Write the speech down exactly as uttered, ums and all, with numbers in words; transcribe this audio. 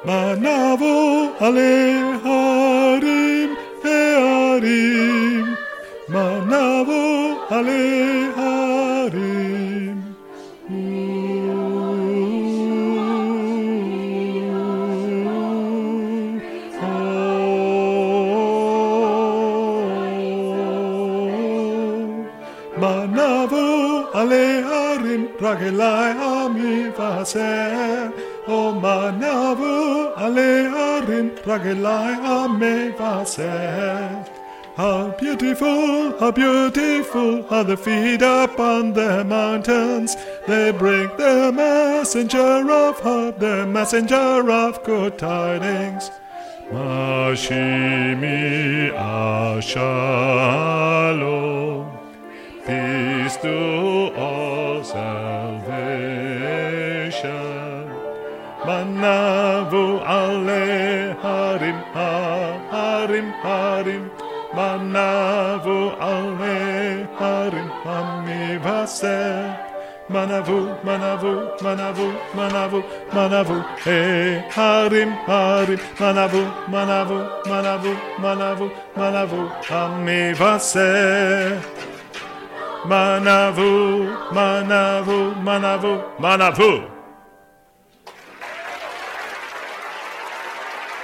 Manavu aleharim hearim. Manavu aleharim. Manavu aleharim ragelai amivaser. Oh, manavu aleharim ragelai amivaser. How beautiful, how beautiful are the feet upon the mountains. They bring the messenger of hope, the messenger of good tidings. Mashimi ashalom. Peace to all salvation. Manavu aleharim harim harim. Manavu aleharim amivaser. Manavu, manavu, manavu, manavu, manavu, hey, harim, harim, manavu, manavu, manavu, manavu, manavu, amivaser. Manavu, manavu, manavu, manavu.